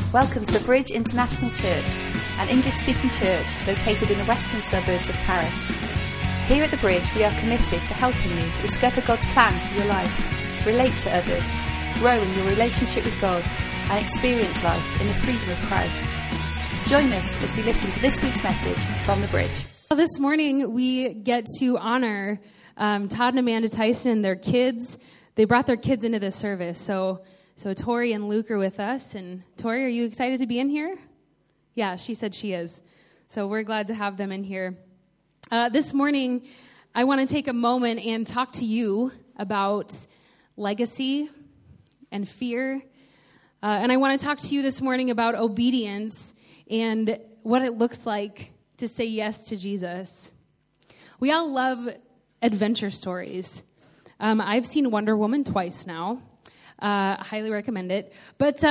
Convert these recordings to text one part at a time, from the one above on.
Welcome to the Bridge International Church, an English-speaking church located in the western suburbs of Paris. Here at the Bridge, we are committed to helping you to discover God's plan for your life, relate to others, grow in your relationship with God, and experience life in the freedom of Christ. Join us as we listen to this week's message from the Bridge. Well, this morning we get to honor Todd and Amanda Tyson and their kids. They brought their kids into this service, so Tori and Luke are with us. And Tori, are you excited to be in here? Yeah, she said she is. So we're glad to have them in here. This morning, I want to take a moment and talk to you about legacy and fear. And I want to talk to you this morning about obedience and what it looks like to say yes to Jesus. We all love adventure stories. I've seen Wonder Woman twice now. Highly recommend it. But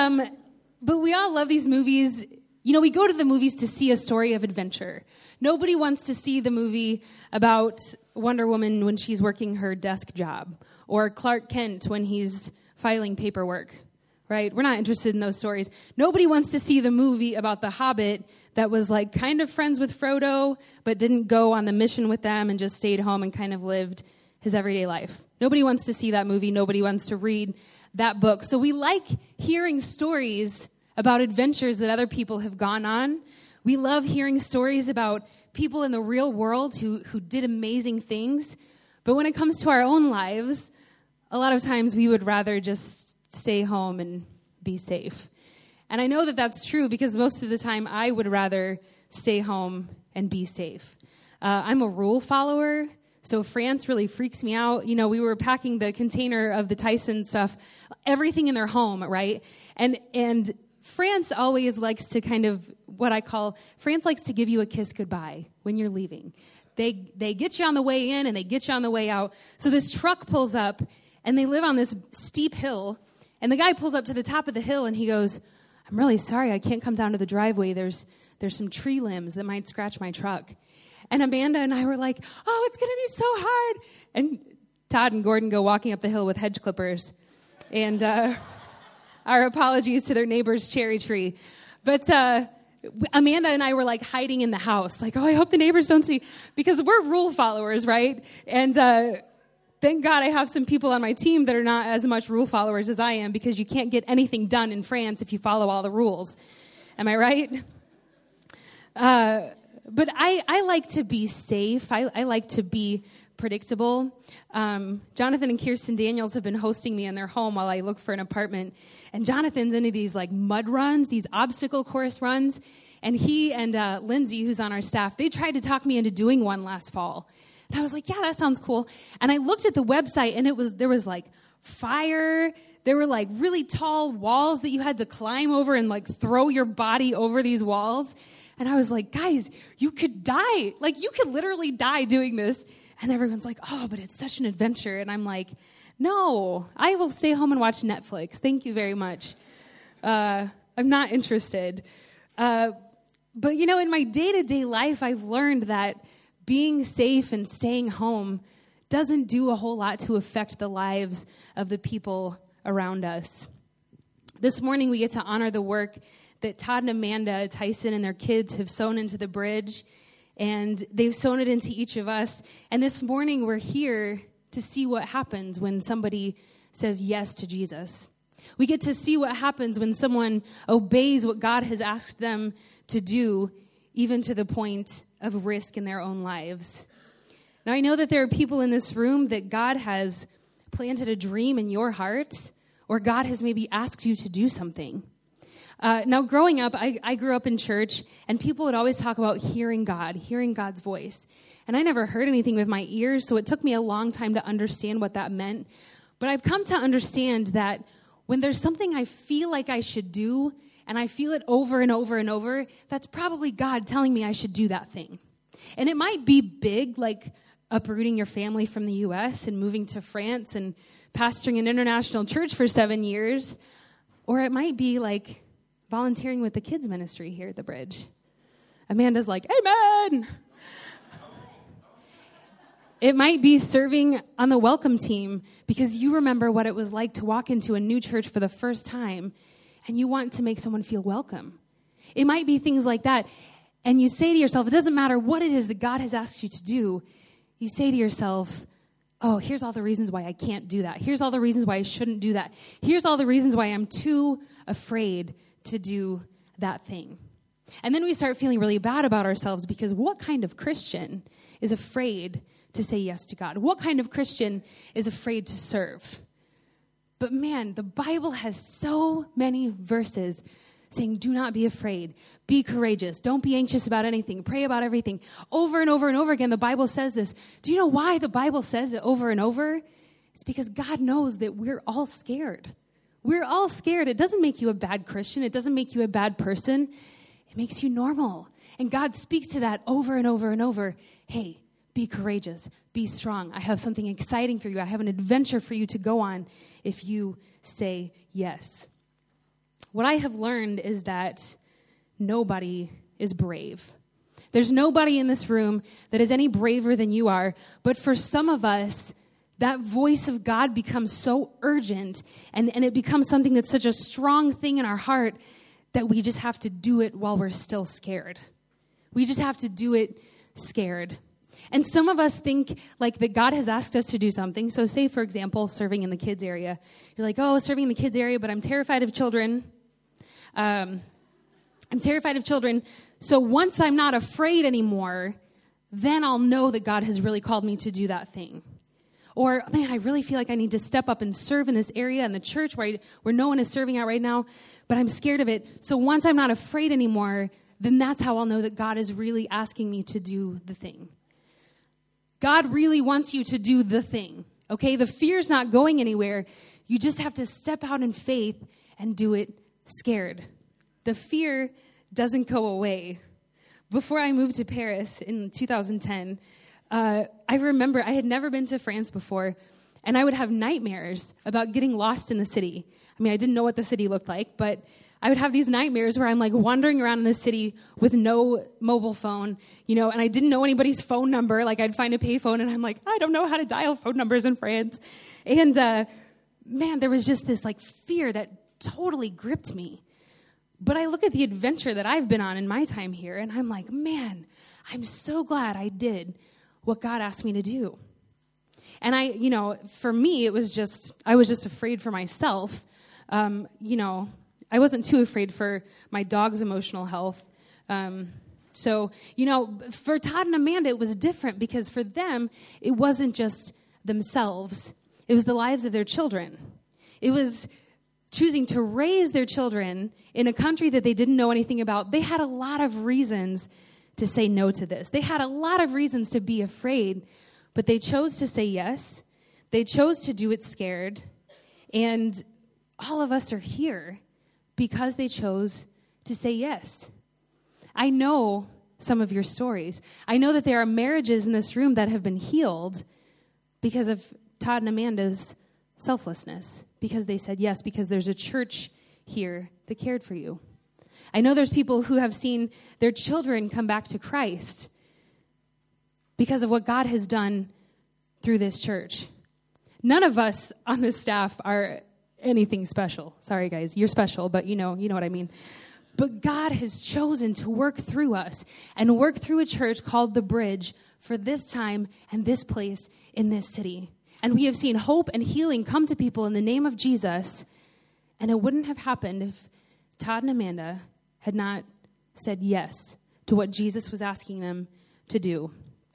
we all love these movies. You know, we go to the movies to see a story of adventure. Nobody wants to see the movie about Wonder Woman when she's working her desk job, or Clark Kent when he's filing paperwork, right? We're not interested in those stories. Nobody wants to see the movie about the Hobbit that was like kind of friends with Frodo, but didn't go on the mission with them and just stayed home and kind of lived his everyday life. Nobody wants to see that movie. Nobody wants to read that book. So we like hearing stories about adventures that other people have gone on. We love hearing stories about people in the real world who did amazing things. But when it comes to our own lives, a lot of times we would rather just stay home and be safe. And I know that that's true because most of the time I would rather stay home and be safe. I'm a rule follower. So France really freaks me out. You know, we were packing the container of the Tyson stuff, everything in their home, right? And France always likes to kind of, France likes to give you a kiss goodbye when you're leaving. They get you on the way in and they get you on the way out. So this truck pulls up and they live on this steep hill. And the guy pulls up to the top of the hill and he goes, "I'm really sorry, I can't come down to the driveway. There's some tree limbs that might scratch my truck." And Amanda and I were like, "Oh, it's going to be so hard." And Todd and Gordon go walking up the hill with hedge clippers. And our apologies to their neighbor's cherry tree. But Amanda and I were like hiding in the house. Like, "Oh, I hope the neighbors don't see." Because we're rule followers, right? And thank God I have some people on my team that are not as much rule followers as I am, because you can't get anything done in France if you follow all the rules. Am I right? But I like to be safe. I like to be predictable. Jonathan and Kirsten Daniels have been hosting me in their home while I look for an apartment. And Jonathan's into these like mud runs, these obstacle course runs. And he and Lindsay, who's on our staff, they tried to talk me into doing one last fall. And I was like, "Yeah, that sounds cool." And I looked at the website and there was like fire. There were like really tall walls that you had to climb over and like throw your body over these walls. And I was like, "Guys, you could die. Like, you could literally die doing this." And everyone's like, "Oh, but it's such an adventure." And I'm like, "No, I will stay home and watch Netflix. Thank you very much. I'm not interested." But, you know, in my day-to-day life, I've learned that being safe and staying home doesn't do a whole lot to affect the lives of the people around us. This morning, we get to honor the work that Todd and Amanda Tyson and their kids have sown into the Bridge, and they've sown it into each of us. And this morning, we're here to see what happens when somebody says yes to Jesus. We get to see what happens when someone obeys what God has asked them to do, even to the point of risk in their own lives. Now, I know that there are people in this room that God has planted a dream in your heart, or God has maybe asked you to do something. Now, growing up, I grew up in church, and people would always talk about hearing God, hearing God's voice. And I never heard anything with my ears, so it took me a long time to understand what that meant. But I've come to understand that when there's something I feel like I should do, and I feel it over and over and over, that's probably God telling me I should do that thing. And it might be big, like uprooting your family from the U.S. and moving to France and pastoring an international church for 7 years. Or it might be like volunteering with the kids ministry here at the Bridge. Amanda's like, "Amen." It might be serving on the welcome team because you remember what it was like to walk into a new church for the first time and you want to make someone feel welcome. It might be things like that. And you say to yourself, it doesn't matter what it is that God has asked you to do. You say to yourself, oh, here's all the reasons why I can't do that. Here's all the reasons why I shouldn't do that. Here's all the reasons why I'm too afraid to do that thing. And then we start feeling really bad about ourselves, because what kind of Christian is afraid to say yes to God? What kind of Christian is afraid to serve? But man, the Bible has so many verses saying, do not be afraid, be courageous, don't be anxious about anything, pray about everything. Over and over and over again, the Bible says this. Do you know why the Bible says it over and over? It's because God knows that we're all scared. We're all scared. It doesn't make you a bad Christian. It doesn't make you a bad person. It makes you normal. And God speaks to that over and over and over. Hey, be courageous, be strong. I have something exciting for you. I have an adventure for you to go on if you say yes. What I have learned is that nobody is brave. There's nobody in this room that is any braver than you are. But for some of us, that voice of God becomes so urgent, and it becomes something that's such a strong thing in our heart that we just have to do it while we're still scared. We just have to do it scared. And some of us think like that God has asked us to do something. So say, for example, serving in the kids area. You're like, oh, serving in the kids area, but I'm terrified of children. I'm terrified of children. So once I'm not afraid anymore, then I'll know that God has really called me to do that thing. Or, man, I really feel like I need to step up and serve in this area in the church where no one is serving out right now, but I'm scared of it. So once I'm not afraid anymore, then that's how I'll know that God is really asking me to do the thing. God really wants you to do the thing, okay? The fear's not going anywhere. You just have to step out in faith and do it scared. The fear doesn't go away. Before I moved to Paris in 2010, I remember I had never been to France before, and I would have nightmares about getting lost in the city. I mean, I didn't know what the city looked like, but I would have these nightmares where I'm like wandering around in the city with no mobile phone, and I didn't know anybody's phone number. Like I'd find a payphone and I'm like, I don't know how to dial phone numbers in France. And man, there was just this like fear that totally gripped me. But I look at the adventure that I've been on in my time here, and I'm like, man, I'm so glad I did what God asked me to do. And for me, I was just afraid for myself. I wasn't too afraid for my dog's emotional health. So, for Todd and Amanda, it was different, because for them, it wasn't just themselves. It was the lives of their children. It was choosing to raise their children in a country that they didn't know anything about. They had a lot of reasons to say no to this. They had a lot of reasons to be afraid, but they chose to say yes. They chose to do it scared. And all of us are here because they chose to say yes. I know some of your stories. I know that there are marriages in this room that have been healed because of Todd and Amanda's selflessness, because they said yes, because there's a church here that cared for you. I know there's people who have seen their children come back to Christ because of what God has done through this church. None of us on this staff are anything special. Sorry, guys, you're special, but you know what I mean. But God has chosen to work through us and work through a church called The Bridge for this time and this place in this city. And we have seen hope and healing come to people in the name of Jesus. And it wouldn't have happened if Todd and Amanda had not said yes to what Jesus was asking them to do.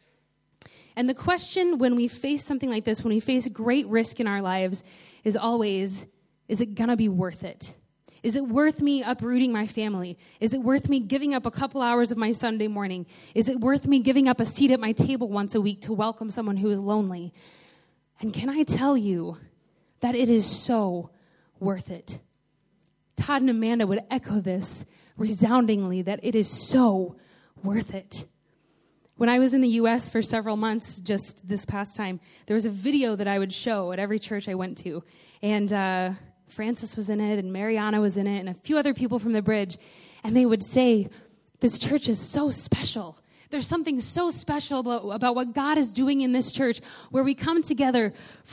And the question when we face something like this, when we face great risk in our lives, is always, is it going to be worth it? Is it worth me uprooting my family? Is it worth me giving up a couple hours of my Sunday morning? Is it worth me giving up a seat at my table once a week to welcome someone who is lonely? And can I tell you that it is so worth it? Todd and Amanda would echo this resoundingly, that it is so worth it. When I was in the U.S. for several months, just this past time, there was a video that I would show at every church I went to. And Francis was in it, and Mariana was in it, and a few other people from the Bridge. And they would say, this church is so special. There's something so special about what God is doing in this church, where we come together from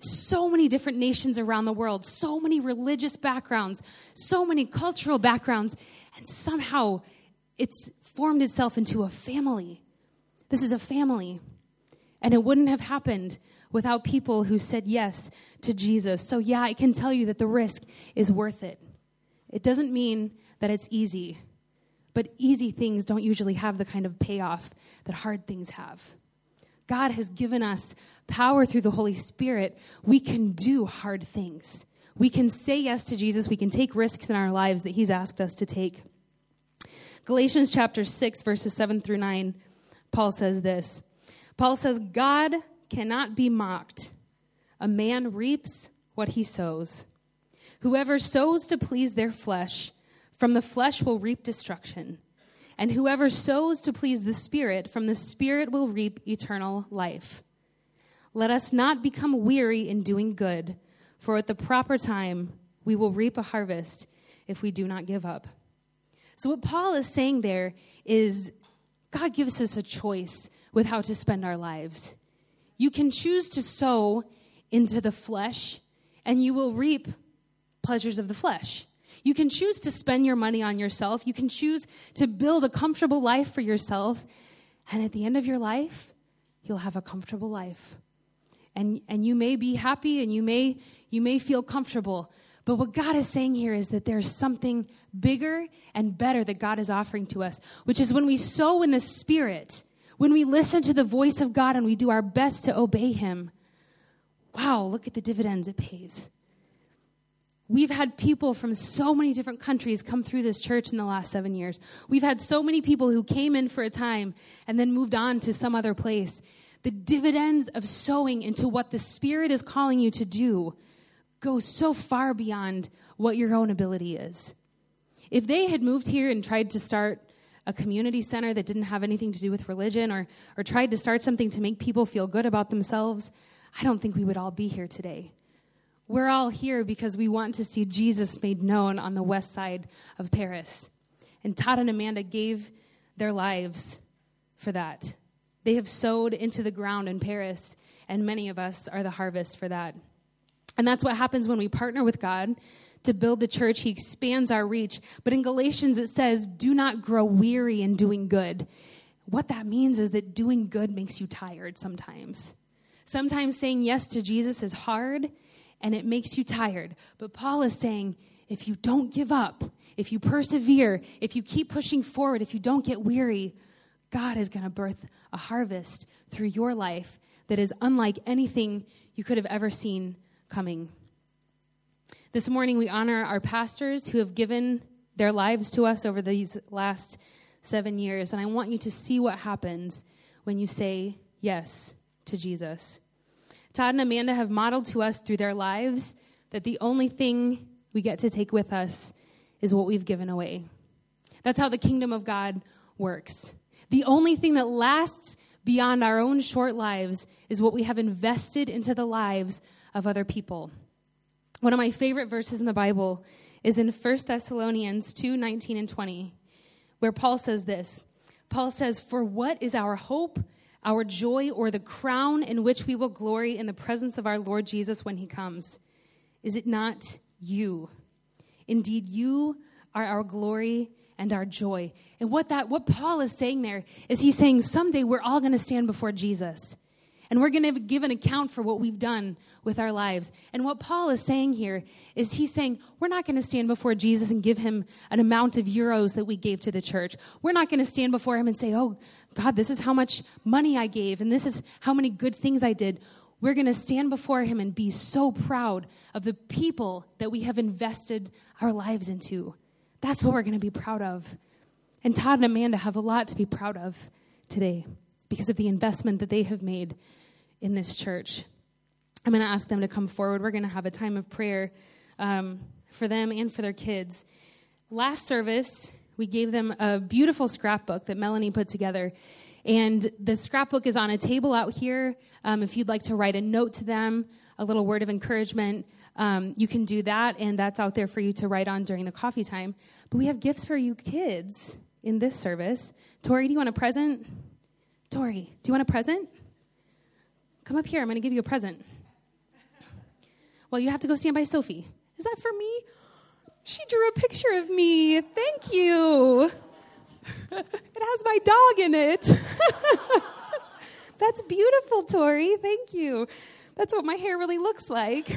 so many different nations around the world, so many religious backgrounds, so many cultural backgrounds, and somehow it's formed itself into a family. This is a family. And it wouldn't have happened without people who said yes to Jesus. So yeah, I can tell you that the risk is worth it. It doesn't mean that it's easy, but easy things don't usually have the kind of payoff that hard things have. God has given us power through the Holy Spirit. We can do hard things. We can say yes to Jesus. We can take risks in our lives that he's asked us to take. Galatians chapter 6, verses 7 through 9, Paul says this. Paul says, God cannot be mocked. A man reaps what he sows. Whoever sows to please their flesh, from the flesh will reap destruction. And whoever sows to please the Spirit, from the Spirit will reap eternal life. Let us not become weary in doing good, for at the proper time we will reap a harvest if we do not give up. So what Paul is saying there is God gives us a choice with how to spend our lives. You can choose to sow into the flesh, and you will reap pleasures of the flesh. You can choose to spend your money on yourself. You can choose to build a comfortable life for yourself. And at the end of your life, you'll have a comfortable life. And you may be happy and you may feel comfortable. But what God is saying here is that there's something bigger and better that God is offering to us, which is when we sow in the Spirit, when we listen to the voice of God and we do our best to obey him. Wow, look at the dividends it pays. We've had people from so many different countries come through this church in the last 7 years. We've had so many people who came in for a time and then moved on to some other place. The dividends of sowing into what the Spirit is calling you to do go so far beyond what your own ability is. If they had moved here and tried to start a community center that didn't have anything to do with religion or tried to start something to make people feel good about themselves, I don't think we would all be here today. We're all here because we want to see Jesus made known on the west side of Paris. And Todd and Amanda gave their lives for that. They have sowed into the ground in Paris, and many of us are the harvest for that. And that's what happens when we partner with God to build the church. He expands our reach. But in Galatians it says, do not grow weary in doing good. What that means is that doing good makes you tired sometimes. Sometimes saying yes to Jesus is hard, and it makes you tired. But Paul is saying, if you don't give up, if you persevere, if you keep pushing forward, if you don't get weary, God is going to birth a harvest through your life that is unlike anything you could have ever seen coming. This morning we honor our pastors who have given their lives to us over these last 7 years. And I want you to see what happens when you say yes to Jesus. Todd and Amanda have modeled to us through their lives that the only thing we get to take with us is what we've given away. That's how the kingdom of God works. The only thing that lasts beyond our own short lives is what we have invested into the lives of other people. One of my favorite verses in the Bible is in 1 Thessalonians 2:19 and 20, where Paul says this. Paul says, for what is our hope, our joy, or the crown in which we will glory in the presence of our Lord Jesus when he comes? Is it not you? Indeed, you are our glory and our joy. And what Paul is saying there is he's saying someday we're all going to stand before Jesus. And we're going to give an account for what we've done with our lives. And what Paul is saying here is he's saying we're not going to stand before Jesus and give him an amount of euros that we gave to the church. We're not going to stand before him and say, oh, God, this is how much money I gave, and this is how many good things I did. We're going to stand before him and be so proud of the people that we have invested our lives into. That's what we're going to be proud of. And Todd and Amanda have a lot to be proud of today because of the investment that they have made in this church. I'm going to ask them to come forward. We're going to have a time of prayer for them and for their kids. Last service, we gave them a beautiful scrapbook that Melanie put together. And the scrapbook is on a table out here. If you'd like to write a note to them, a little word of encouragement, you can do that. And that's out there for you to write on during the coffee time. But we have gifts for you kids in this service. Tori, do you want a present? Tori, do you want a present? Come up here. I'm going to give you a present. Well, you have to go stand by Sophie. Is that for me? She drew a picture of me. Thank you. It has my dog in it. That's beautiful, Tori. Thank you. That's what my hair really looks like.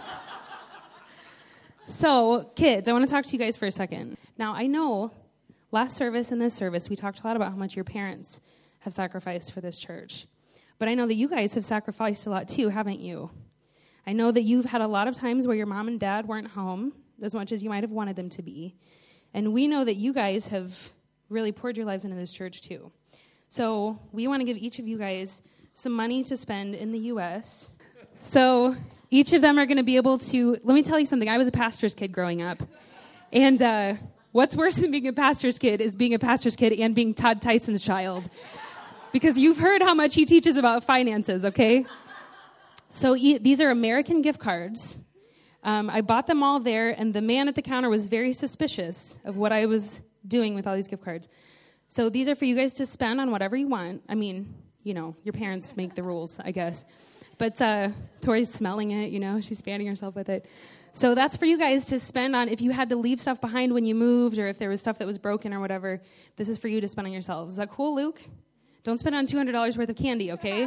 So, kids, I want to talk to you guys for a second. Now, I know last service and this service, we talked a lot about how much your parents have sacrificed for this church. But I know that you guys have sacrificed a lot too, haven't you? I know that you've had a lot of times where your mom and dad weren't home as much as you might have wanted them to be. And we know that you guys have really poured your lives into this church too. So we want to give each of you guys some money to spend in the U.S. So each of them are going to be able to, let me tell you something. I was a pastor's kid growing up. And what's worse than being a pastor's kid is being a pastor's kid and being Todd Tyson's child. Because you've heard how much he teaches about finances, okay? So these are American gift cards. I bought them all there, and the man at the counter was very suspicious of what I was doing with all these gift cards. So these are for you guys to spend on whatever you want. I mean, you know, your parents make the rules, I guess. But Tori's smelling it, you know, she's fanning herself with it. So that's for you guys to spend on if you had to leave stuff behind when you moved or if there was stuff that was broken or whatever. This is for you to spend on yourselves. Is that cool, Luke? Don't spend on $200 worth of candy, okay?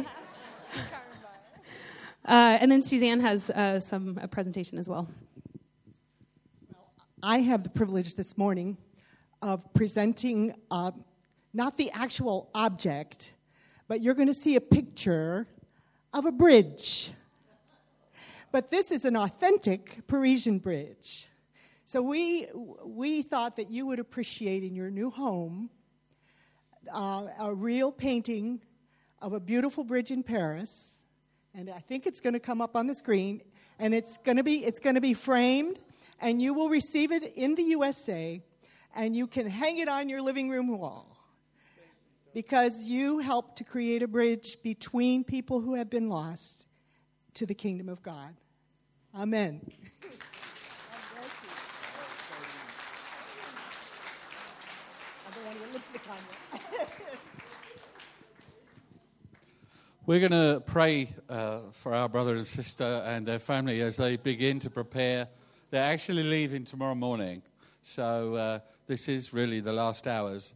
And then Suzanne has a presentation as well. I have the privilege this morning of presenting not the actual object, but you're going to see a picture of a bridge. But this is an authentic Parisian bridge. So we thought that you would appreciate in your new home a real painting of a beautiful bridge in Paris. And I think it's going to come up on the screen, and it's going to be framed, and you will receive it in the USA, and you can hang it on your living room wall because you helped to create a bridge between people who have been lost to the kingdom of God. Amen. I don't want to get lipstick on you. We're going to pray for our brother and sister and their family as they begin to prepare. They're actually leaving tomorrow morning, so this is really the last hours.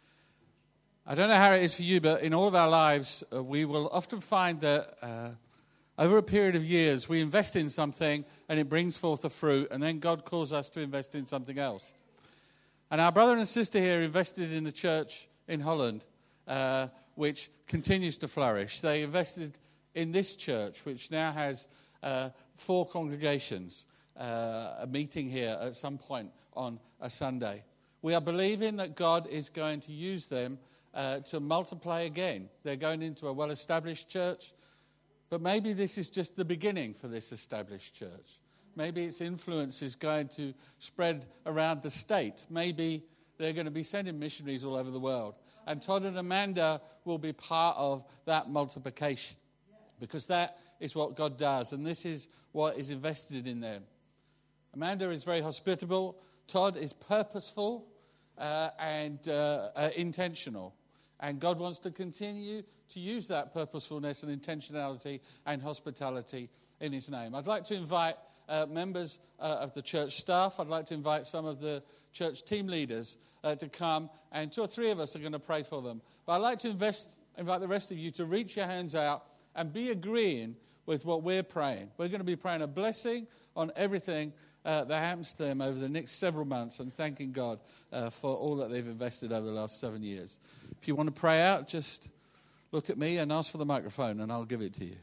I don't know how it is for you, but in all of our lives, we will often find that over a period of years, we invest in something and it brings forth a fruit, and then God calls us to invest in something else. And our brother and sister here invested in a church in Holland, which continues to flourish. They invested in this church, which now has 4 congregations, a meeting here at some point on a Sunday. We are believing that God is going to use them to multiply again. They're going into a well-established church, but maybe this is just the beginning for this established church. Maybe its influence is going to spread around the state. Maybe they're going to be sending missionaries all over the world. And Todd and Amanda will be part of that multiplication, because that is what God does, and this is what is invested in them. Amanda is very hospitable. Todd is purposeful and intentional. And God wants to continue to use that purposefulness and intentionality and hospitality in his name. I'd like to invite members of the church staff. I'd like to invite some of the church team leaders to come, and 2 or 3 of us are going to pray for them. But I'd like to invite the rest of you to reach your hands out and be agreeing with what we're praying. We're going to be praying a blessing on everything that happens to them over the next several months, and thanking God for all that they've invested over the last 7 years. If you want to pray out, just look at me and ask for the microphone, and I'll give it to you.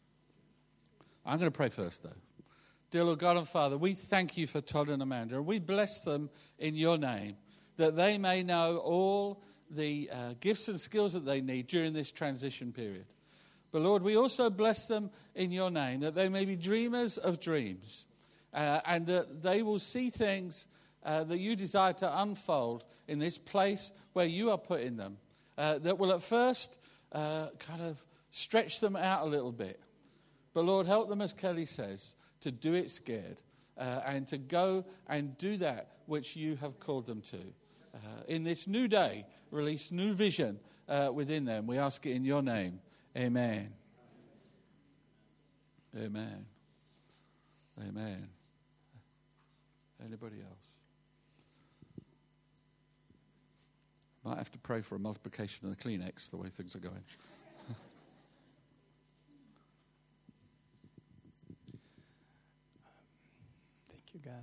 I'm going to pray first, though. Dear Lord God and Father, we thank you for Todd and Amanda, and we bless them in your name, that they may know all the gifts and skills that they need during this transition period. But Lord, we also bless them in your name, that they may be dreamers of dreams, and that they will see things that you desire to unfold in this place where you are putting them, that will at first kind of stretch them out a little bit. But Lord, help them, as Kelly says, to do it scared, and to go and do that which you have called them to. In this new day, release new vision within them. We ask it in your name. Amen. Amen. Amen. Anybody else? Might have to pray for a multiplication of the Kleenex, the way things are going. Thank you, God.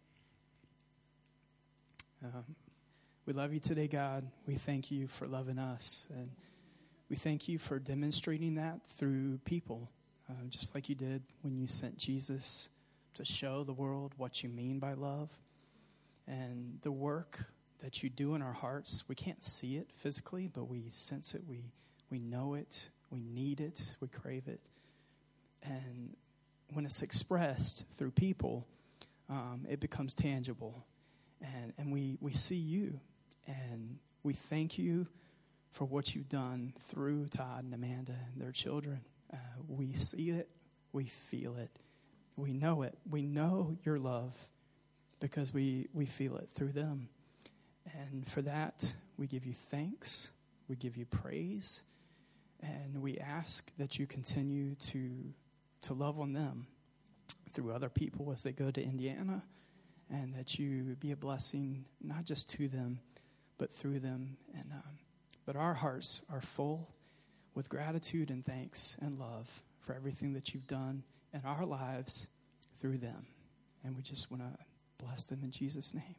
We love you today, God. We thank you for loving us. And we thank you for demonstrating that through people, just like you did when you sent Jesus to show the world what you mean by love. And the work that you do in our hearts, we can't see it physically, but we sense it, we know it, we need it, we crave it. And when it's expressed through people, it becomes tangible. And we see you, and we thank you for what you've done through Todd and Amanda and their children. We see it, we feel it, we know it. We know your love because we feel it through them. And for that, we give you thanks, we give you praise, and we ask that you continue to love on them through other people as they go to Indiana, and that you be a blessing not just to them, but through them. And but our hearts are full with gratitude and thanks and love for everything that you've done in our lives through them. And we just want to bless them in Jesus' name.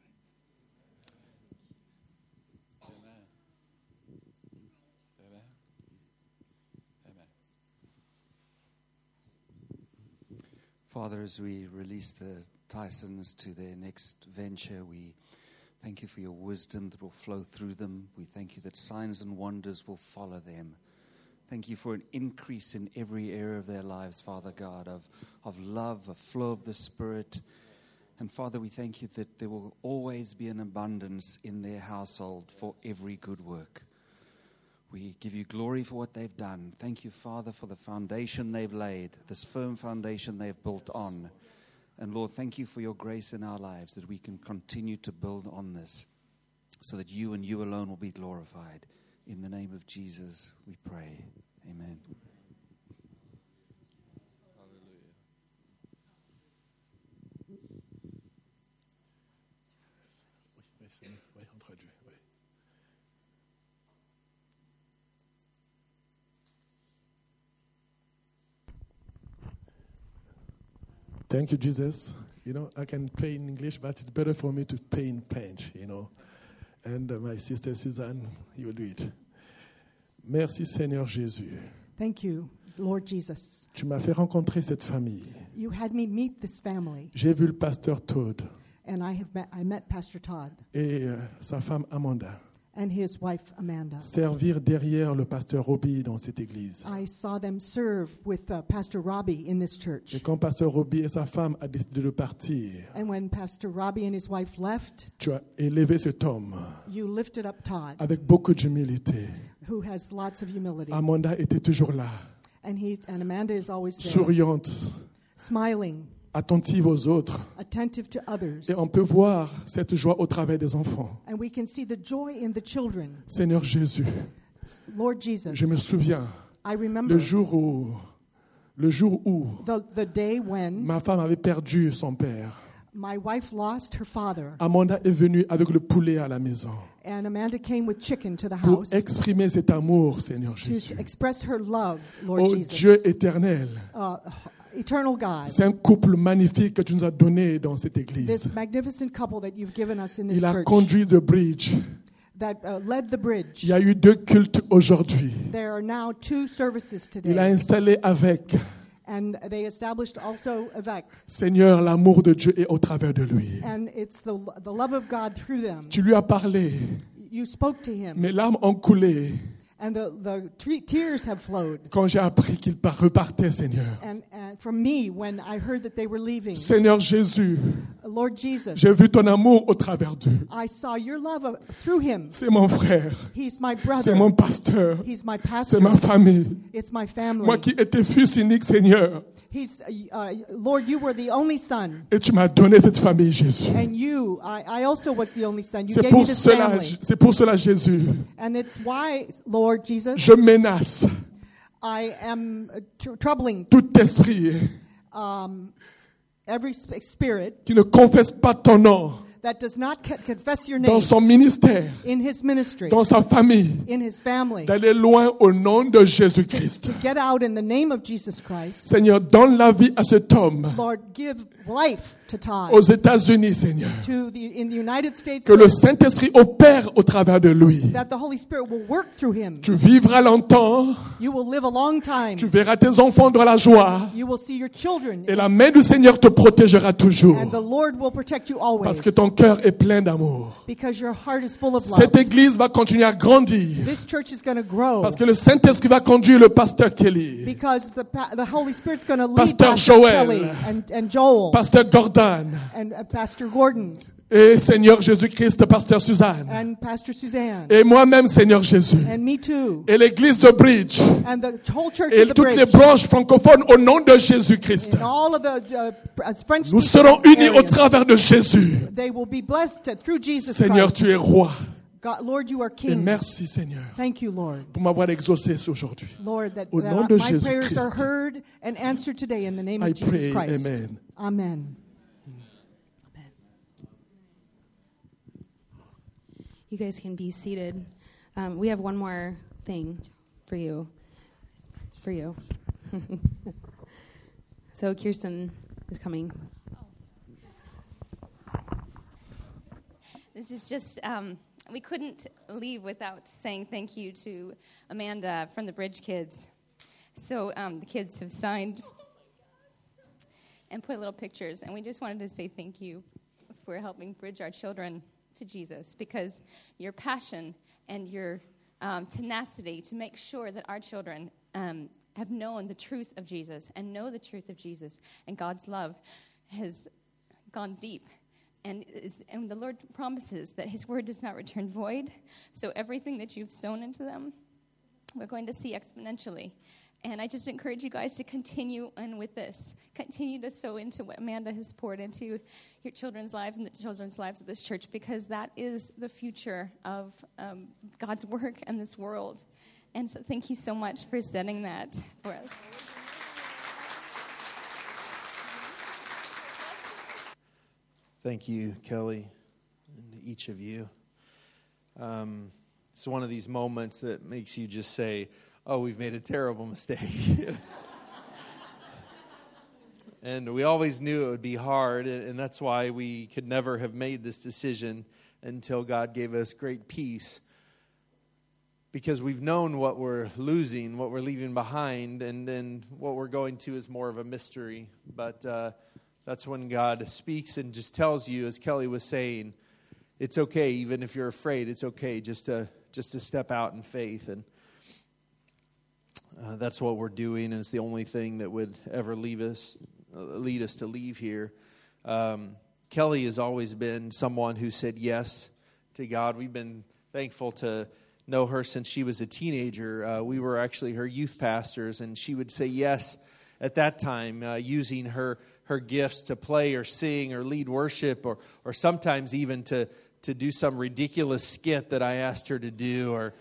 Father, as we release the Tysons to their next venture, we thank you for your wisdom that will flow through them. We thank you that signs and wonders will follow them. Thank you for an increase in every area of their lives, Father God, of love, a flow of the Spirit. And Father, we thank you that there will always be an abundance in their household for every good work. We give you glory for what they've done. Thank you, Father, for the foundation they've laid, this firm foundation they've built on. And Lord, thank you for your grace in our lives that we can continue to build on this so that you and you alone will be glorified. In the name of Jesus, we pray. Amen. Thank you, Jesus. You know, I can pray in English, but it's better for me to pray in French, you know. And my sister Suzanne, you will do it. Merci, Seigneur Jésus. Thank you, Lord Jesus. Tu m'as fait rencontrer cette famille. You had me meet this family. J'ai vu le pasteur Todd. And I met Pastor Todd. Et sa femme Amanda. And his wife Amanda. Servir derrière le pasteur Robbie dans cette église. I saw them serve with Pastor Robbie in this church. Et quand pasteur Robbie et sa femme a décidé de partir, And when Pastor Robbie and his wife left, tu as élevé cet homme you lifted up Todd, avec beaucoup d'humilité. who has lots of humility. Amanda était toujours là, And Amanda is always there, souriante, smiling, attentive aux autres. attentive to others. Et on peut voir cette joie au travers des enfants. And we can see the joy in the children. Seigneur Jésus, Lord Jesus, je me souviens I remember le jour où the day when ma femme avait perdu son père. my wife lost her father, Amanda est venue avec le poulet à la maison and Amanda came with chicken to the pour house exprimer cet amour, Seigneur to Jésus. express her love, Lord Oh Jesus. Dieu éternel, Eternal God, c'est un couple magnifique que tu nous as donné dans cette this église. magnificent couple that you've given us in this Il a church conduit The Bridge. that led the bridge. Il y a eu 2 cultes aujourd'hui. There are now 2 services Il a today, installé avec. and they established also Avec, Seigneur, l'amour de Dieu est au travers de lui. and it's the love of God through them. Tu lui as parlé. You spoke to him, Mes larmes ont coulé and the tears have flowed. quand j'ai appris qu'il repartait, Seigneur. And from me, when I heard that they were leaving, Seigneur Jésus, Lord Jesus, j'ai vu ton amour au travers d'eux. I saw your love through him. C'est mon frère, He's my c'est brother. mon pasteur, He's my c'est pastor. ma famille. It's my family. Moi qui étais fils unique, Seigneur, He's Lord, you were the only son, et tu m'as donné cette famille, Jésus. and I also was the only son. You gave me this family, C'est pour cela, Jésus, and it's why, Lord Jesus, je menace I am troubling tout esprit every spirit qui ne confesse pas ton nom that does not confess your dans name son ministère, in his ministry, dans sa famille, in his family, d'aller loin au nom de Jésus-Christ. to get out in the name of Jesus Christ. Seigneur, donne la vie à cet homme Lord, give life to Todd. aux États-Unis, Seigneur. In the United States, Que le Saint-Esprit opère au travers de lui. that the Holy Spirit will work through him. Tu vivras longtemps, You will live a long time. tu verras tes enfants dans la joie, You will see your children, et la main du Seigneur te protégera toujours. and the Lord will protect you always. Parce que ton cœur est plein d'amour. Because your heart is full of love. Cette église va continuer à grandir. This church is going to grow. Parce que le Saint-Esprit va conduire le pasteur Kelly, Because the Holy Spirit's going to lead Pastor Pastor Joel, Kelly and Joel pasteur Gordon, and Pastor Gordon et Seigneur Jésus-Christ, pasteur Suzanne. and Pastor Suzanne Et moi-même, Seigneur Jésus. and me too, Et l'église de Bridge. and the whole church Et of the toutes les Bridge, branches francophones au nom de Jésus-Christ. and all of the French Nous serons speaking unis au areas, travers de Jésus. they will be blessed through Jesus Seigneur, Christ. tu es roi. God, Lord, you are Et King. merci, Seigneur, Thank you, Lord. pour m'avoir exaucé aujourd'hui. Lord, that Au nom de my prayers Jésus-Christ. are heard and answered today in the name I of Jesus pray, Christ. amen. Amen. You guys can be seated. We have one more thing for you. For you. So Kirsten is coming. This is just, we couldn't leave without saying thank you to Amanda from the Bridge Kids. So the kids have signed and put little pictures, and we just wanted to say thank you for helping bridge our children to Jesus, because your passion and your tenacity to make sure that our children have known the truth of Jesus and know the truth of Jesus and God's love has gone deep. And the Lord promises that his word does not return void. So everything that you've sown into them, we're going to see exponentially. And I just encourage you guys to continue on with this. Continue to sow into what Amanda has poured into your children's lives and the children's lives of this church, because that is the future of God's work in this world. And so thank you so much for setting that for us. Thank you, Kelly, and each of you. It's one of these moments that makes you just say, oh, we've made a terrible mistake. And we always knew it would be hard, and that's why we could never have made this decision until God gave us great peace. Because we've known what we're losing, what we're leaving behind, and then what we're going to is more of a mystery. But that's when God speaks and just tells you, as Kelly was saying, it's okay, even if you're afraid, it's okay just to step out in faith. And that's what we're doing, and it's the only thing that would ever lead us to leave here. Kelly has always been someone who said yes to God. We've been thankful to know her since she was a teenager. We were actually her youth pastors, and she would say yes at that time, using her gifts to play or sing or lead worship, or sometimes even to do some ridiculous skit that I asked her to do, or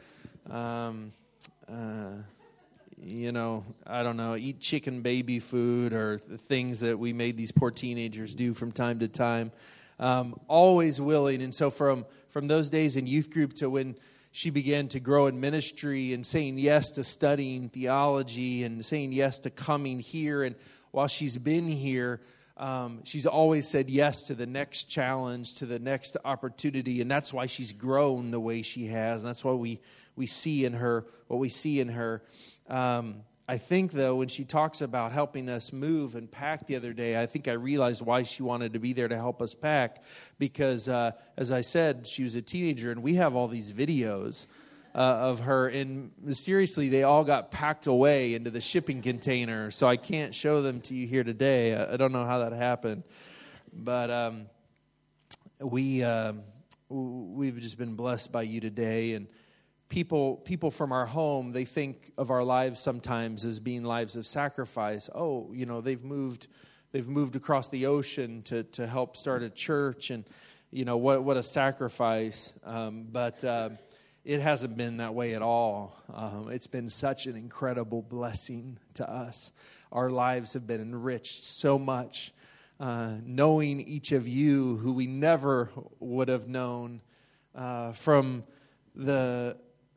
I don't know, eat chicken baby food, or things that we made these poor teenagers do from time to time. Always willing. And so from those days in youth group to when she began to grow in ministry and saying yes to studying theology and saying yes to coming here, and while she's been here, she's always said yes to the next challenge, to the next opportunity, and that's why she's grown the way she has, and that's what we see in her, what we see in her. I think, though, when she talks about helping us move and pack the other day, I think I realized why she wanted to be there to help us pack, because, as I said, she was a teenager, and we have all these videos of her, and mysteriously they all got packed away into the shipping container, so I can't show them to you here today. I don't know how that happened, but we've just been blessed by you today. And people from our home, they think of our lives sometimes as being lives of sacrifice. Oh, they've moved across the ocean to help start a church, and what a sacrifice. But it hasn't been that way at all. It's been such an incredible blessing to us. Our lives have been enriched so much knowing each of you who we never would have known from the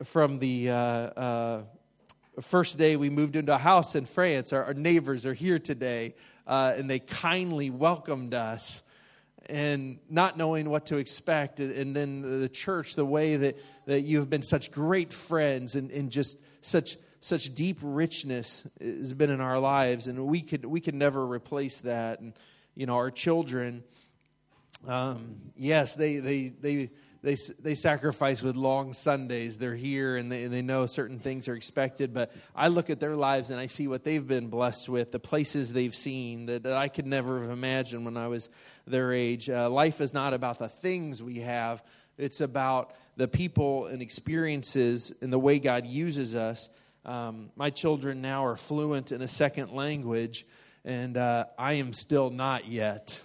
first day we moved into a house in France. Our neighbors are here today, and they kindly welcomed us, and not knowing what to expect. And then the church, the way that you've been such great friends and just such deep richness has been in our lives, and we could never replace that. And our children, yes, they sacrifice with long Sundays. They're here and they know certain things are expected. But I look at their lives and I see what they've been blessed with, the places they've seen that I could never have imagined when I was their age. Life is not about the things we have. It's about the people and experiences and the way God uses us. My children now are fluent in a second language, and I am still not yet.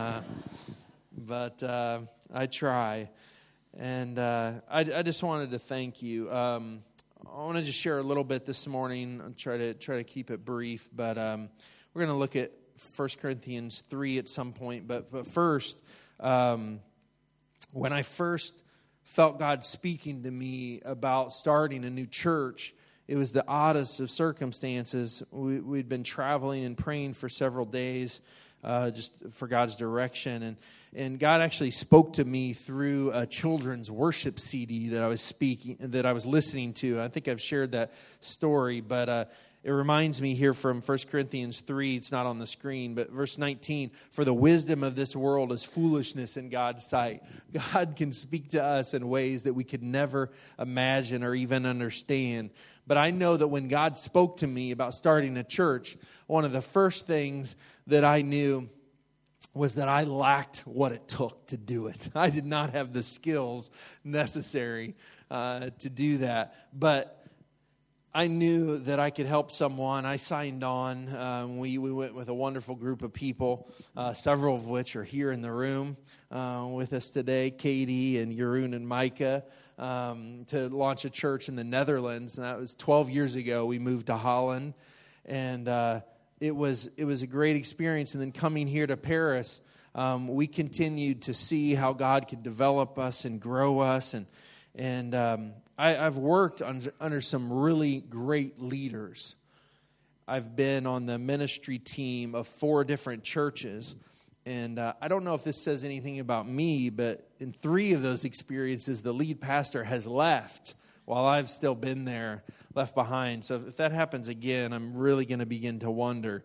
But I try. And I just wanted to thank you. I want to just share a little bit this morning. I'll try to keep it brief, but we're going to look at 1 Corinthians 3 at some point. But first, when I first felt God speaking to me about starting a new church, it was the oddest of circumstances. We'd been traveling and praying for several days, just for God's direction, and God actually spoke to me through a children's worship CD that I was listening to. I think I've shared that story, but it reminds me here from 1 Corinthians 3, it's not on the screen, but verse 19, for the wisdom of this world is foolishness in God's sight. God can speak to us in ways that we could never imagine or even understand. But I know that when God spoke to me about starting a church, one of the first things that I knew was that I lacked what it took to do it. I did not have the skills necessary to do that. But I knew that I could help someone. I signed on. We went with a wonderful group of people, several of which are here in the room with us today, Katie and Jeroen and Micah, to launch a church in the Netherlands. And that was 12 years ago. We moved to Holland, and it was a great experience. And then coming here to Paris, we continued to see how God could develop us and grow us. And I've worked under some really great leaders. I've been on the ministry team of 4 different churches. And I don't know if this says anything about me, but in 3 of those experiences, the lead pastor has left while I've still been there, left behind. So if that happens again, I'm really going to begin to wonder.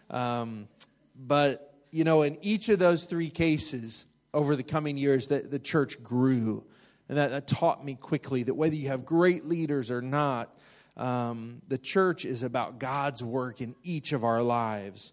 But, in each of those 3 cases, over the coming years, the church grew. And that taught me quickly that whether you have great leaders or not, the church is about God's work in each of our lives.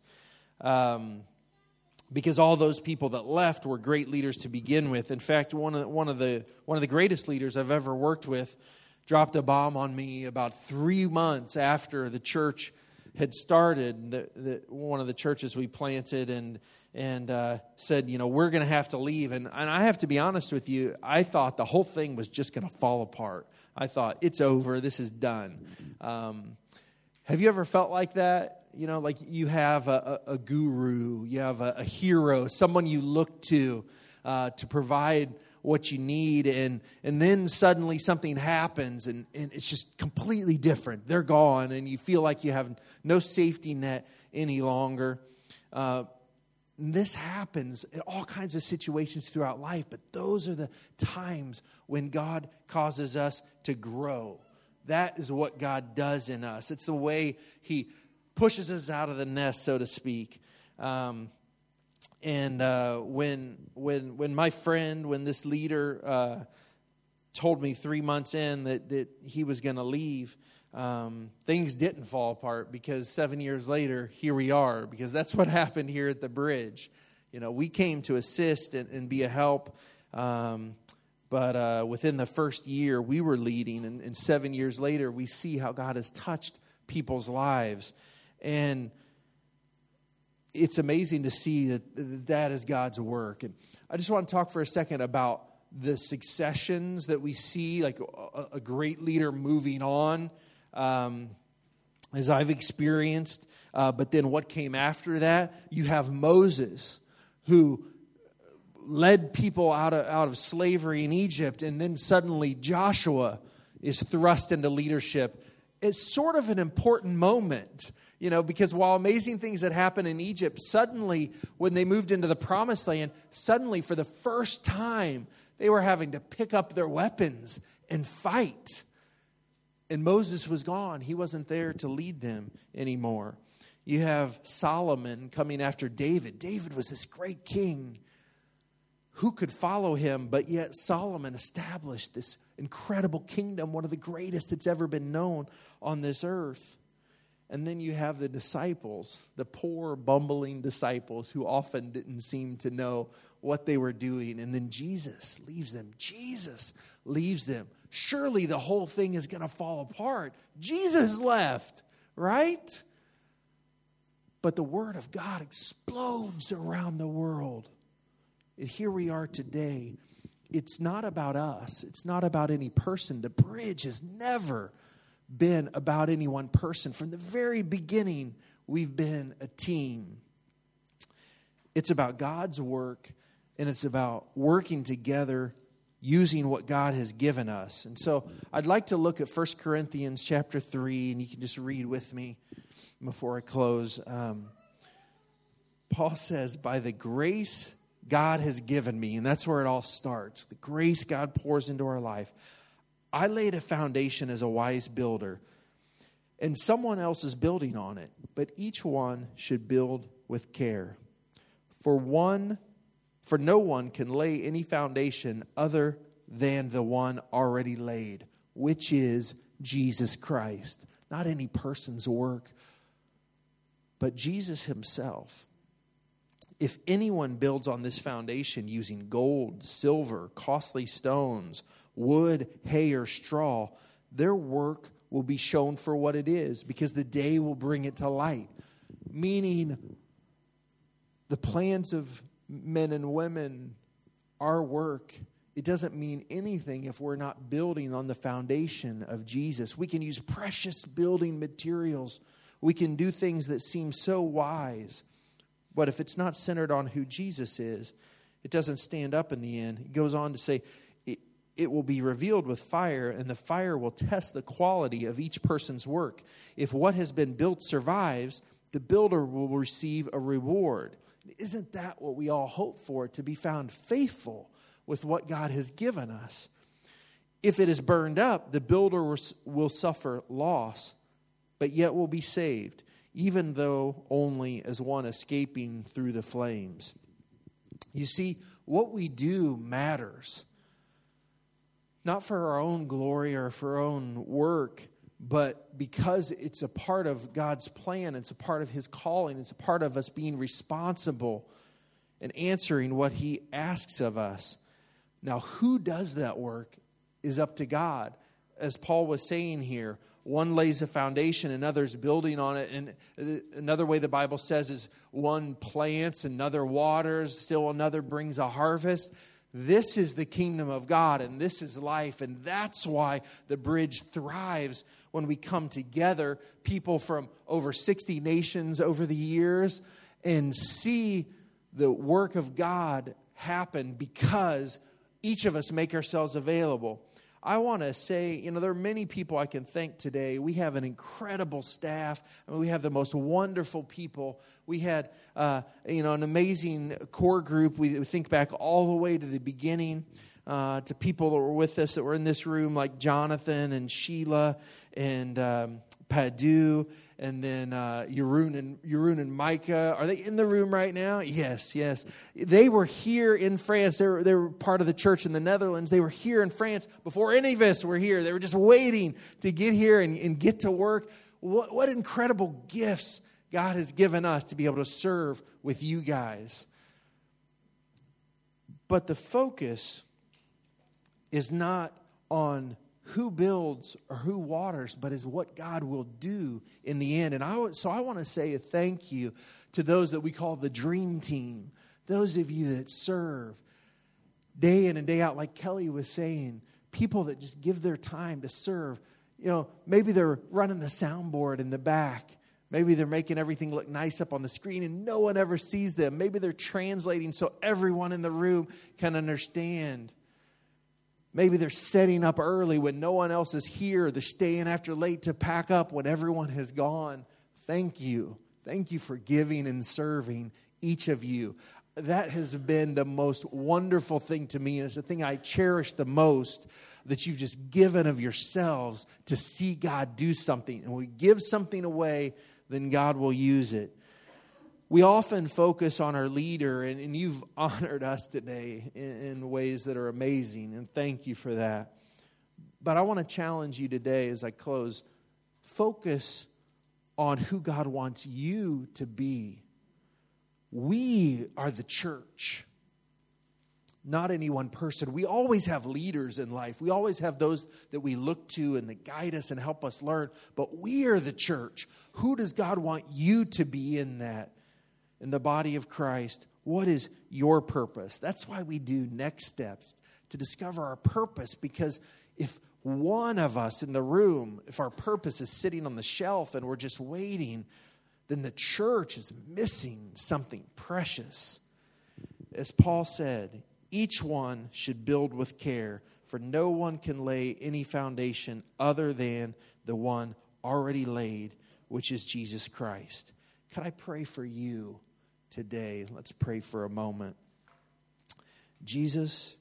Because all those people that left were great leaders to begin with. In fact, one of the greatest leaders I've ever worked with dropped a bomb on me about 3 months after the church had started. One of the churches we planted, and said, we're going to have to leave. And I have to be honest with you, I thought the whole thing was just going to fall apart. I thought, it's over, this is done. Have you ever felt like that? Like you have a guru, you have a hero, someone you look to provide what you need, and then suddenly something happens, and it's just completely different. They're gone, and you feel like you have no safety net any longer. This happens in all kinds of situations throughout life, but those are the times when God causes us to grow. That is what God does in us. It's the way He pushes us out of the nest, so to speak. When my friend, when this leader told me 3 months in that he was going to leave, things didn't fall apart, because 7 years later, here we are, because that's what happened here at the Bridge. We came to assist and be a help, but within the first year, we were leading, and 7 years later, we see how God has touched people's lives, and it's amazing to see that is God's work. And I just want to talk for a second about the successions that we see, like a great leader moving on, as I've experienced. But then what came after that? You have Moses, who led people out of slavery in Egypt, and then suddenly Joshua is thrust into leadership. It's sort of an important moment, because while amazing things had happened in Egypt, suddenly when they moved into the promised land, suddenly for the first time, they were having to pick up their weapons and fight. And Moses was gone. He wasn't there to lead them anymore. You have Solomon coming after David. David was this great king. Who could follow him? But yet Solomon established this incredible kingdom, one of the greatest that's ever been known on this earth. And then you have the disciples, the poor, bumbling disciples who often didn't seem to know what they were doing. And then Jesus leaves them. Jesus leaves them. Surely the whole thing is going to fall apart. Jesus left, right? But the word of God explodes around the world. And here we are today. It's not about us. It's not about any person. The bridge has never been about any one person. From the very beginning, we've been a team. It's about God's work, and it's about working together, using what God has given us. And so I'd like to look at 1 Corinthians chapter 3, and you can just read with me before I close. Paul says, by the grace God has given me, and that's where it all starts. The grace God pours into our life. I laid a foundation as a wise builder, and someone else is building on it. But each one should build with care. For no one can lay any foundation other than the one already laid, which is Jesus Christ. Not any person's work, but Jesus himself. If anyone builds on this foundation using gold, silver, costly stones, wood, hay, or straw, their work will be shown for what it is, because the day will bring it to light. Meaning, the plans of men and women, our work, it doesn't mean anything if we're not building on the foundation of Jesus. We can use precious building materials. We can do things that seem so wise. But if it's not centered on who Jesus is, it doesn't stand up in the end. It goes on to say, it will be revealed with fire, and the fire will test the quality of each person's work. If what has been built survives, the builder will receive a reward. Isn't that what we all hope for? To be found faithful with what God has given us. If it is burned up, the builder will suffer loss, but yet will be saved, even though only as one escaping through the flames. You see, what we do matters. Not for our own glory or for our own work, but because it's a part of God's plan, it's a part of his calling, it's a part of us being responsible and answering what he asks of us. Now, who does that work is up to God. As Paul was saying here, one lays a foundation and others building on it. And another way the Bible says is one plants, another waters, still another brings a harvest. This is the kingdom of God, and this is life. And that's why the bridge thrives when we come together, people from over 60 nations over the years, and see the work of God happen because each of us make ourselves available. I want to say, there are many people I can thank today. We have an incredible staff. We have the most wonderful people. We had, an amazing core group. We think back all the way to the beginning, to people that were with us that were in this room, like Jonathan and Sheila and Padu, and then Jeroen and Micah. Are they in the room right now? Yes. They were here in France. They were part of the church in the Netherlands. They were here in France before any of us were here. They were just waiting to get here and get to work. What incredible gifts God has given us to be able to serve with you guys. But the focus is not on who builds or who waters, but is what God will do in the end. And so I want to say a thank you to those that we call the dream team, those of you that serve day in and day out, like Kelly was saying, people that just give their time to serve. Maybe they're running the soundboard in the back, Maybe they're making everything look nice up on the screen and no one ever sees them. Maybe they're translating so everyone in the room can understand. Maybe they're setting up early when no one else is here. They're staying after late to pack up when everyone has gone. Thank you. Thank you for giving and serving, each of you. That has been the most wonderful thing to me. And it's the thing I cherish the most, that you've just given of yourselves to see God do something. And when we give something away, then God will use it. We often focus on our leader, and you've honored us today in ways that are amazing, and thank you for that. But I want to challenge you today as I close. Focus on who God wants you to be. We are the church, not any one person. We always have leaders in life. We always have those that we look to and that guide us and help us learn. But we are the church. Who does God want you to be in that? In the body of Christ, what is your purpose? That's why we do Next Steps, to discover our purpose. Because if one of us in the room, if our purpose is sitting on the shelf and we're just waiting, then the church is missing something precious. As Paul said, each one should build with care, for no one can lay any foundation other than the one already laid, which is Jesus Christ. Could I pray for you today? Let's pray for a moment. Jesus,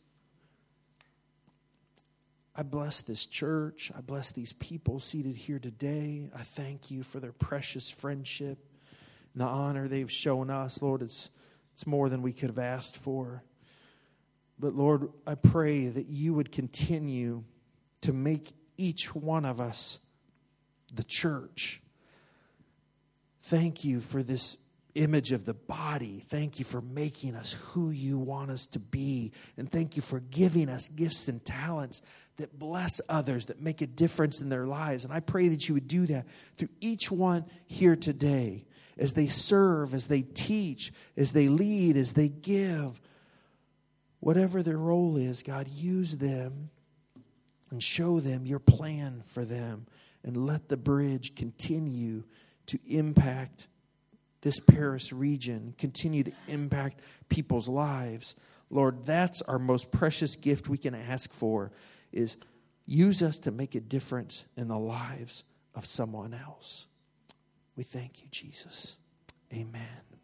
I bless this church. I bless these people seated here today. I thank you for their precious friendship and the honor they've shown us. Lord, it's more than we could have asked for. But Lord, I pray that you would continue to make each one of us the church. Thank you for this image of the body. Thank you for making us who you want us to be. And thank you for giving us gifts and talents that bless others, that make a difference in their lives. And I pray that you would do that through each one here today, as they serve, as they teach, as they lead, as they give. Whatever their role is, God, use them and show them your plan for them. And let the bridge continue to impact this Paris region, continue to impact people's lives. Lord, that's our most precious gift we can ask for, is use us to make a difference in the lives of someone else. We thank you, Jesus. Amen.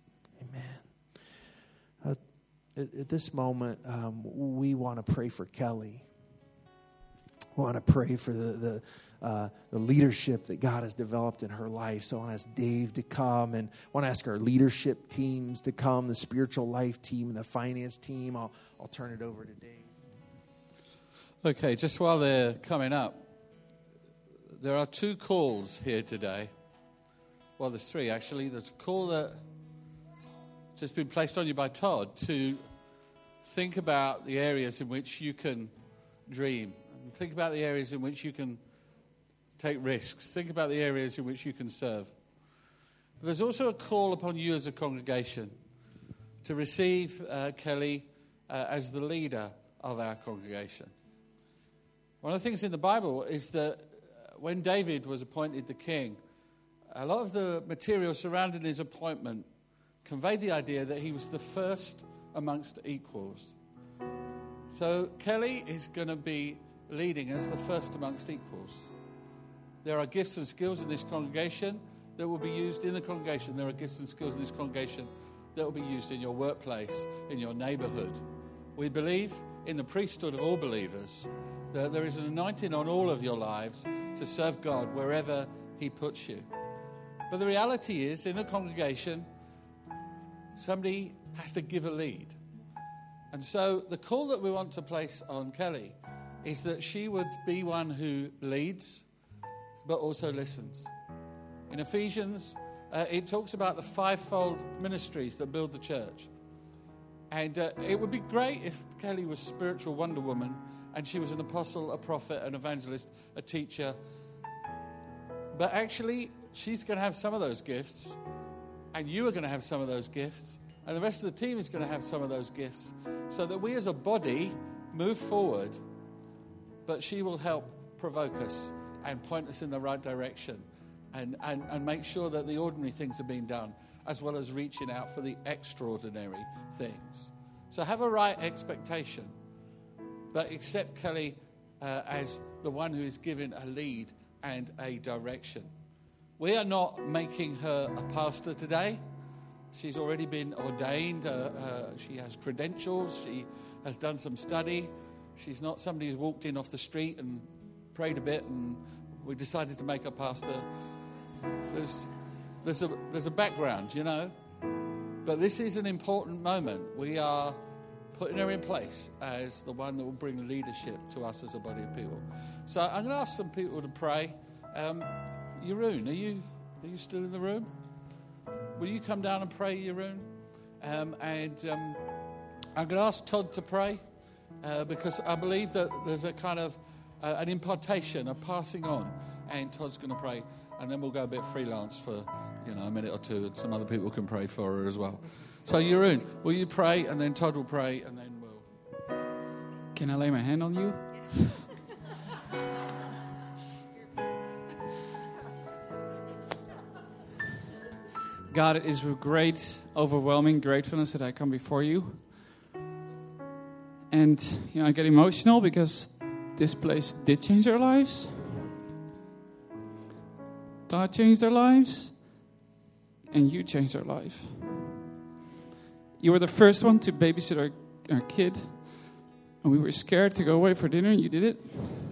Amen. At this moment, we want to pray for Kelly. We want to pray for the leadership that God has developed in her life. So I want to ask Dave to come, and I want to ask our leadership teams to come, the spiritual life team, the finance team. I'll turn it over to Dave. Okay, just while they're coming up, there are 2 calls here today. Well, there's 3 actually. There's a call that just been placed on you by Todd to think about the areas in which you can dream. And think about the areas in which you can take risks. Think about the areas in which you can serve. But there's also a call upon you as a congregation to receive Kelly as the leader of our congregation. One of the things in the Bible is that when David was appointed the king, a lot of the material surrounding his appointment conveyed the idea that he was the first amongst equals. So Kelly is going to be leading as the first amongst equals. There are gifts and skills in this congregation that will be used in the congregation. There are gifts and skills in this congregation that will be used in your workplace, in your neighborhood. We believe in the priesthood of all believers, that there is an anointing on all of your lives to serve God wherever he puts you. But the reality is, in a congregation, somebody has to give a lead. And so the call that we want to place on Kelly is that she would be one who leads, but also listens. In Ephesians, it talks about the 5-fold ministries that build the church. And it would be great if Kelly was spiritual Wonder Woman and she was an apostle, a prophet, an evangelist, a teacher. But actually, she's going to have some of those gifts, and you are going to have some of those gifts, and the rest of the team is going to have some of those gifts, so that we as a body move forward, but she will help provoke us and point us in the right direction and make sure that the ordinary things are being done, as well as reaching out for the extraordinary things. So have a right expectation, but accept Kelly as the one who is given a lead and a direction. We are not making her a pastor today. She's already been ordained. She has credentials. She has done some study. She's not somebody who's walked in off the street and prayed a bit and we decided to make her pastor. There's a background, you know. But this is an important moment. We are putting her in place as the one that will bring leadership to us as a body of people. So I'm going to ask some people to pray. Jeroen, are you still in the room? Will you come down and pray, Jeroen? I'm going to ask Todd to pray because I believe that there's a kind of an impartation, a passing on, and Todd's going to pray, and then we'll go a bit freelance for a minute or two, and some other people can pray for her as well. So Jeroen, will you pray, and then Todd will pray, and then we'll... Can I lay my hand on you? Yes. God, it is with great, overwhelming gratefulness that I come before you. And, I get emotional because this place did change our lives. God changed our lives. And you changed our life. You were the first one to babysit our kid. And we were scared to go away for dinner, and you did it.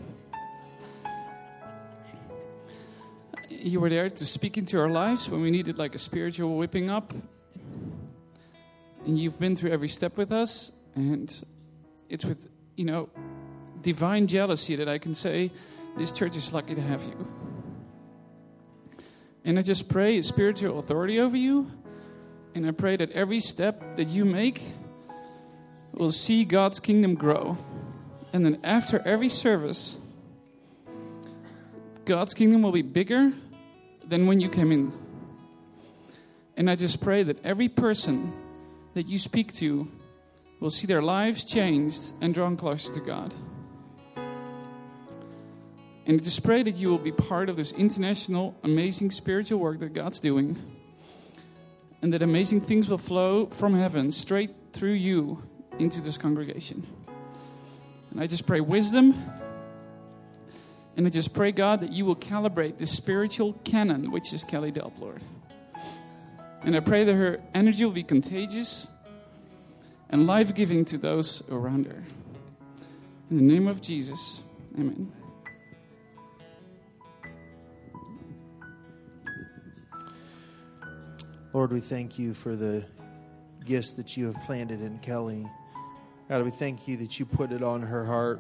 You were there to speak into our lives when we needed like a spiritual whipping up. And you've been through every step with us. And it's with, divine jealousy that I can say this church is lucky to have you. And I just pray spiritual authority over you. And I pray that every step that you make will see God's kingdom grow. And then after every service, God's kingdom will be bigger than when you came in. And I just pray that every person that you speak to will see their lives changed and drawn closer to God. And I just pray that you will be part of this international, amazing spiritual work that God's doing. And that amazing things will flow from heaven straight through you into this congregation. And I just pray wisdom. And I just pray, God, that you will calibrate this spiritual canon, which is Kelly Delp, Lord. And I pray that her energy will be contagious and life-giving to those around her. In the name of Jesus, amen. Lord, we thank you for the gifts that you have planted in Kelly. God, we thank you that you put it on her heart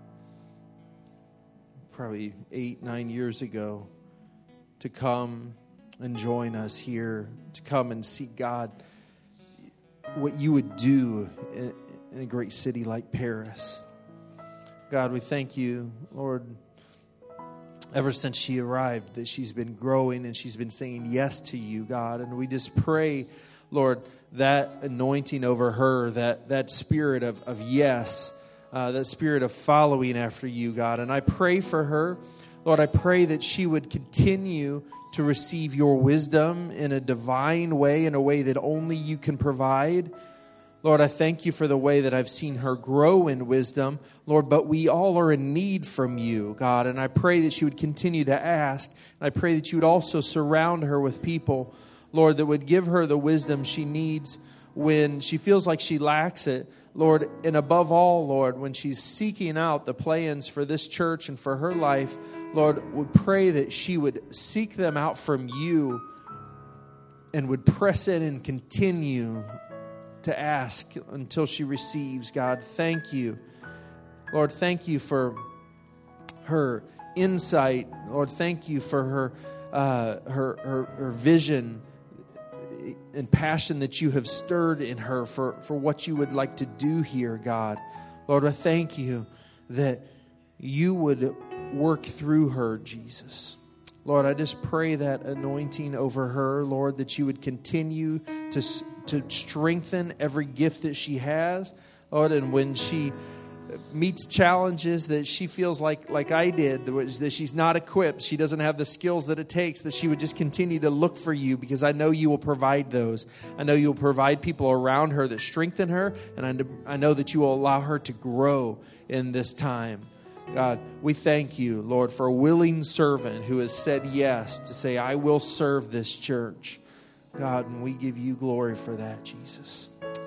probably 8-9 years ago to come and join us here, to come and see, God, what you would do in a great city like Paris. God, we thank you, Lord, ever since she arrived, that she's been growing and she's been saying yes to you, God. And we just pray, Lord, that anointing over her, that spirit of yes, that spirit of following after you, God. And I pray for her, Lord, I pray that she would continue to receive your wisdom in a divine way, in a way that only you can provide. Lord, I thank you for the way that I've seen her grow in wisdom, Lord, but we all are in need from you, God, and I pray that she would continue to ask, and I pray that you would also surround her with people, Lord, that would give her the wisdom she needs when she feels like she lacks it, Lord, and above all, Lord, when she's seeking out the plans for this church and for her life, Lord, we pray that she would seek them out from you and would press in and continue to ask until she receives. God, thank you. Lord, thank you for her insight. Lord, thank you for her vision and passion that you have stirred in her for what you would like to do here, God. Lord, I thank you that you would work through her, Jesus. Lord, I just pray that anointing over her, Lord, that you would continue to strengthen every gift that she has, Lord, and when she meets challenges that she feels like I did, that she's not equipped, she doesn't have the skills that it takes, that she would just continue to look for you, because I know you will provide those. I know you'll provide people around her that strengthen her, and I know that you will allow her to grow in this time. God, we thank you, Lord, for a willing servant who has said yes to say, I will serve this church. God, and we give you glory for that, Jesus.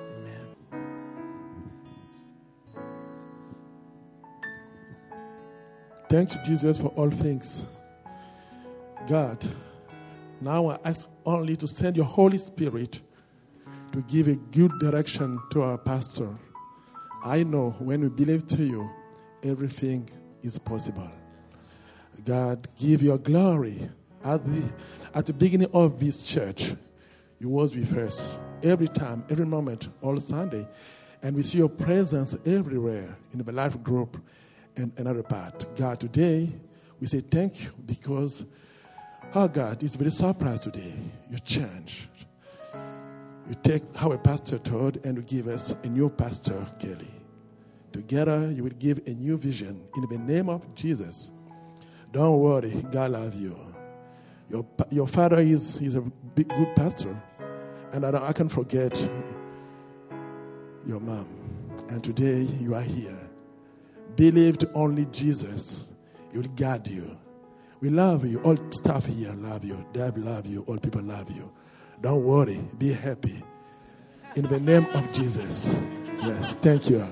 Thank you, Jesus, for all things. God, now I ask only to send your Holy Spirit to give a good direction to our pastor. I know when we believe to you, everything is possible. God, give your glory. At the beginning of this church, you was with us every time, every moment, all Sunday. And we see your presence everywhere in the life group and another part. God, today we say thank you because, oh God, it's very surprised today. You changed. You take our pastor Todd and you give us a new pastor, Kelly. Together you will give a new vision in the name of Jesus. Don't worry, God loves you. Your father is a big, good pastor, and I can forget your mom. And today you are here. Believed only Jesus. He will guide you. We love you. All staff here love you. Dad love you. All people love you. Don't worry. Be happy. In the name of Jesus. Yes. Thank you.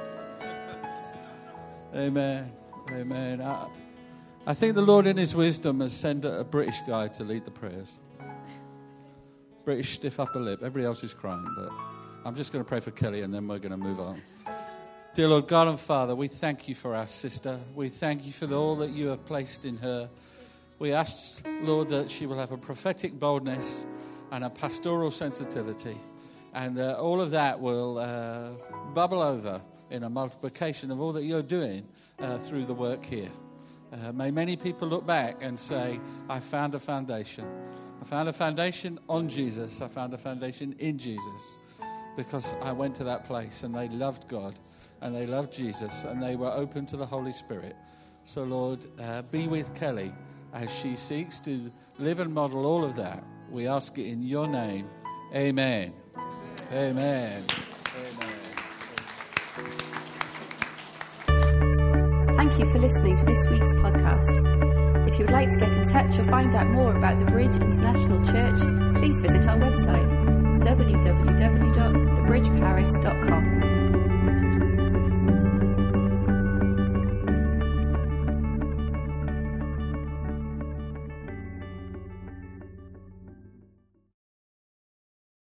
Amen. Amen. I think the Lord in his wisdom has sent a British guy to lead the prayers. British stiff upper lip. Everybody else is crying, but I'm just going to pray for Kelly and then we're going to move on. Dear Lord God and Father, we thank you for our sister. We thank you for all that you have placed in her. We ask, Lord, that she will have a prophetic boldness and a pastoral sensitivity. And all of that will bubble over in a multiplication of all that you're doing through the work here. May many people look back and say, I found a foundation. I found a foundation on Jesus. I found a foundation in Jesus. Because I went to that place and they loved God. And they loved Jesus, and they were open to the Holy Spirit. So, Lord, be with Kelly as she seeks to live and model all of that. We ask it in your name. Amen. Amen. Thank you for listening to this week's podcast. If you would like to get in touch or find out more about the Bridge International Church, please visit our website, www.thebridgeparis.com.